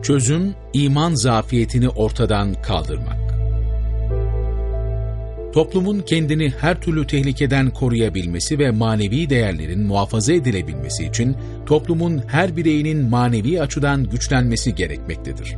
Çözüm, iman zafiyetini ortadan kaldırmak. Toplumun kendini her türlü tehlikeden koruyabilmesi ve manevi değerlerin muhafaza edilebilmesi için toplumun her bireyinin manevi açıdan güçlenmesi gerekmektedir.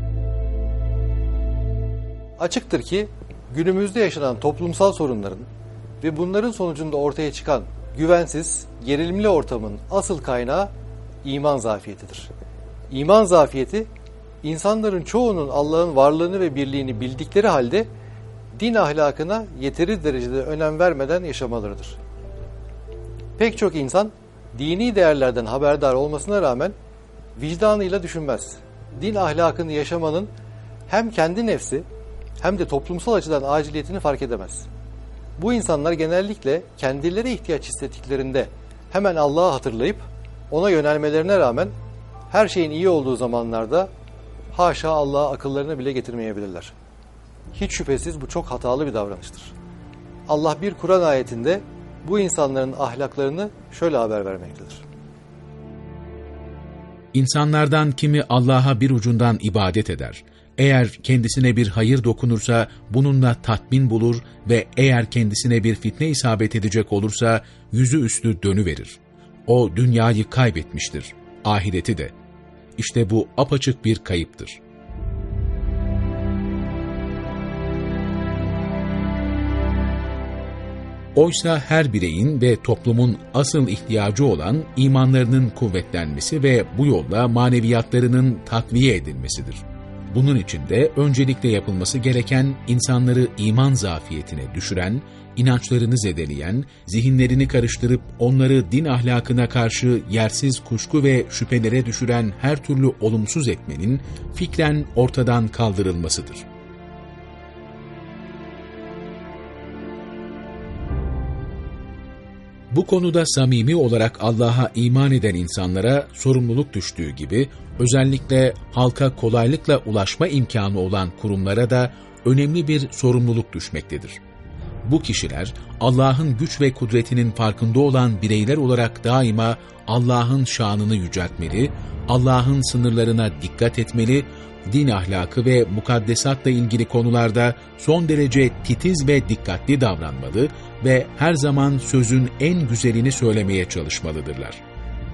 Açıktır ki günümüzde yaşanan toplumsal sorunların ve bunların sonucunda ortaya çıkan güvensiz, gerilimli ortamın asıl kaynağı iman zafiyetidir. İman zafiyeti, insanların çoğunun Allah'ın varlığını ve birliğini bildikleri halde din ahlakına yeteri derecede önem vermeden yaşamalarıdır. Pek çok insan dini değerlerden haberdar olmasına rağmen vicdanıyla düşünmez. Din ahlakını yaşamanın hem kendi nefsi hem de toplumsal açıdan aciliyetini fark edemez. Bu insanlar genellikle kendileri ihtiyaç hissettiklerinde hemen Allah'ı hatırlayıp ona yönelmelerine rağmen her şeyin iyi olduğu zamanlarda haşa Allah'a akıllarına bile getirmeyebilirler. Hiç şüphesiz bu çok hatalı bir davranıştır. Allah bir Kur'an ayetinde bu insanların ahlaklarını şöyle haber vermektedir. İnsanlardan kimi Allah'a bir ucundan ibadet eder. Eğer kendisine bir hayır dokunursa bununla tatmin bulur ve eğer kendisine bir fitne isabet edecek olursa yüzü üstü dönüverir. O dünyayı kaybetmiştir, ahireti de. İşte bu apaçık bir kayıptır. Oysa her bireyin ve toplumun asıl ihtiyacı olan imanlarının kuvvetlenmesi ve bu yolla maneviyatlarının takviye edilmesidir. Bunun için de öncelikle yapılması gereken insanları iman zafiyetine düşüren, inançlarını zedeleyen, zihinlerini karıştırıp onları din ahlakına karşı yersiz kuşku ve şüphelere düşüren her türlü olumsuz etmenin fikren ortadan kaldırılmasıdır. Bu konuda samimi olarak Allah'a iman eden insanlara sorumluluk düştüğü gibi, özellikle halka kolaylıkla ulaşma imkanı olan kurumlara da önemli bir sorumluluk düşmektedir. Bu kişiler, Allah'ın güç ve kudretinin farkında olan bireyler olarak daima Allah'ın şanını yüceltmeli, Allah'ın sınırlarına dikkat etmeli, din ahlakı ve mukaddesatla ilgili konularda son derece titiz ve dikkatli davranmalı ve her zaman sözün en güzelini söylemeye çalışmalıdırlar.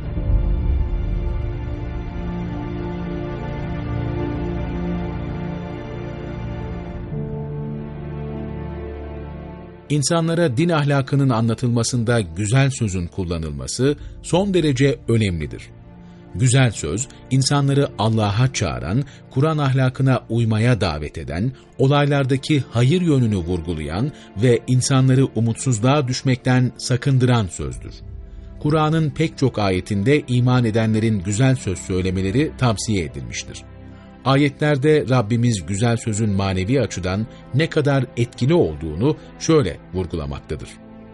İnsanlara din ahlakının anlatılmasında güzel sözün kullanılması son derece önemlidir. Güzel söz, insanları Allah'a çağıran, Kur'an ahlakına uymaya davet eden, olaylardaki hayır yönünü vurgulayan ve insanları umutsuzluğa düşmekten sakındıran sözdür. Kur'an'ın pek çok ayetinde iman edenlerin güzel söz söylemeleri tavsiye edilmiştir. Ayetlerde Rabbimiz güzel sözün manevi açıdan ne kadar etkili olduğunu şöyle vurgulamaktadır.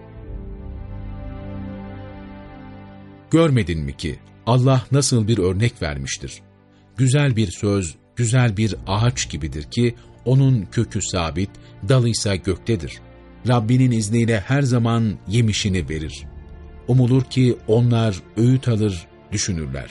Görmedin mi ki Allah nasıl bir örnek vermiştir? Güzel bir söz, güzel bir ağaç gibidir ki onun kökü sabit, dalıysa göktedir. Rabbinin izniyle her zaman yemişini verir. Umulur ki onlar öğüt alır, düşünürler.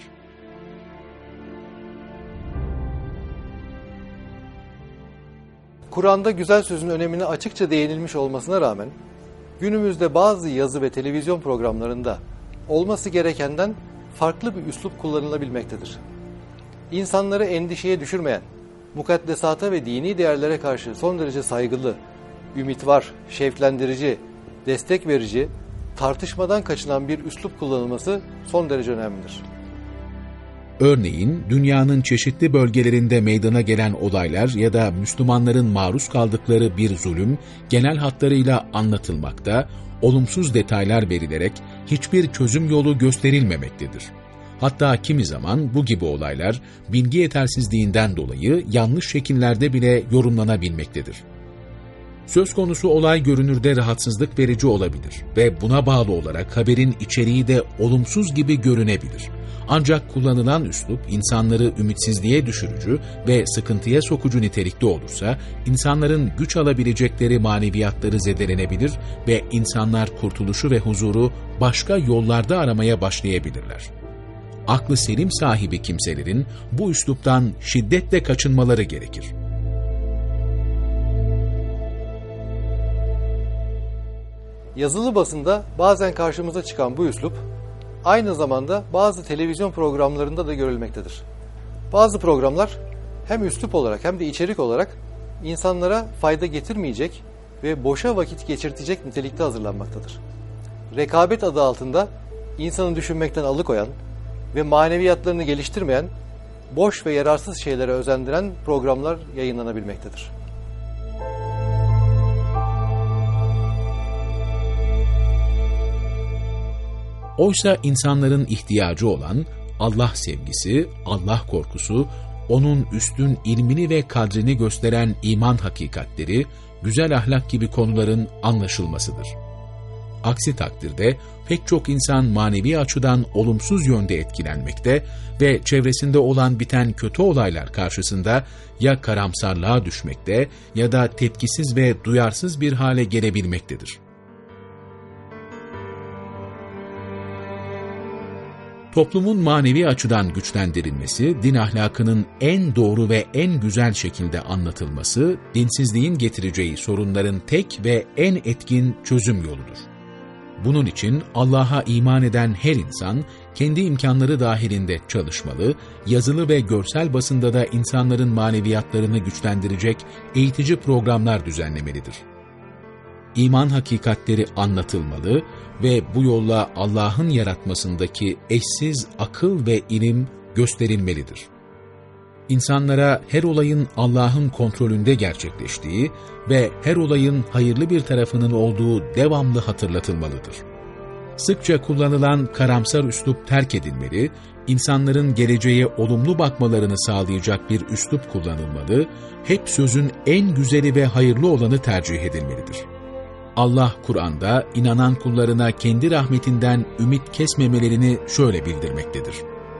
Kur'an'da güzel sözün önemine açıkça değinilmiş olmasına rağmen, günümüzde bazı yazı ve televizyon programlarında olması gerekenden farklı bir üslup kullanılabilmektedir. İnsanları endişeye düşürmeyen, mukaddesata ve dini değerlere karşı son derece saygılı, ümit var, şevklendirici, destek verici, tartışmadan kaçınan bir üslup kullanılması son derece önemlidir. Örneğin, dünyanın çeşitli bölgelerinde meydana gelen olaylar ya da Müslümanların maruz kaldıkları bir zulüm genel hatlarıyla anlatılmakta, olumsuz detaylar verilerek hiçbir çözüm yolu gösterilmemektedir. Hatta kimi zaman bu gibi olaylar bilgi yetersizliğinden dolayı yanlış şekillerde bile yorumlanabilmektedir. Söz konusu olay görünürde rahatsızlık verici olabilir ve buna bağlı olarak haberin içeriği de olumsuz gibi görünebilir. Ancak kullanılan üslup insanları ümitsizliğe düşürücü ve sıkıntıya sokucu nitelikte olursa, insanların güç alabilecekleri maneviyatları zedelenebilir ve insanlar kurtuluşu ve huzuru başka yollarda aramaya başlayabilirler. aklı selim sahibi kimselerin bu üsluptan şiddetle kaçınmaları gerekir. Yazılı basında bazen karşımıza çıkan bu üslup, aynı zamanda bazı televizyon programlarında da görülmektedir. Bazı programlar hem üslup olarak hem de içerik olarak insanlara fayda getirmeyecek ve boşa vakit geçirtecek nitelikte hazırlanmaktadır. Rekabet adı altında insanı düşünmekten alıkoyan ve maneviyatlarını geliştirmeyen, boş ve yararsız şeylere özendiren programlar yayınlanabilmektedir. Oysa insanların ihtiyacı olan Allah sevgisi, Allah korkusu, onun üstün ilmini ve kadrini gösteren iman hakikatleri, güzel ahlak gibi konuların anlaşılmasıdır. Aksi takdirde pek çok insan manevi açıdan olumsuz yönde etkilenmekte ve çevresinde olan biten kötü olaylar karşısında ya karamsarlığa düşmekte ya da tepkisiz ve duyarsız bir hale gelebilmektedir. Toplumun manevi açıdan güçlendirilmesi, din ahlakının en doğru ve en güzel şekilde anlatılması, dinsizliğin getireceği sorunların tek ve en etkin çözüm yoludur. Bunun için Allah'a iman eden her insan, kendi imkanları dahilinde çalışmalı, yazılı ve görsel basında da insanların maneviyatlarını güçlendirecek eğitici programlar düzenlemelidir. İman hakikatleri anlatılmalı ve bu yolla Allah'ın yaratmasındaki eşsiz akıl ve ilim gösterilmelidir. İnsanlara her olayın Allah'ın kontrolünde gerçekleştiği ve her olayın hayırlı bir tarafının olduğu devamlı hatırlatılmalıdır. Sıkça kullanılan karamsar üslup terk edilmeli, insanların geleceğe olumlu bakmalarını sağlayacak bir üslup kullanılmalı, hep sözün en güzeli ve hayırlı olanı tercih edilmelidir. Allah Kur'an'da inanan kullarına kendi rahmetinden ümit kesmemelerini şöyle bildirmektedir.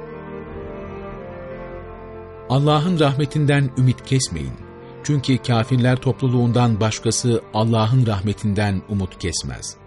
Allah'ın rahmetinden ümit kesmeyin. Çünkü kafirler topluluğundan başkası Allah'ın rahmetinden umut kesmez.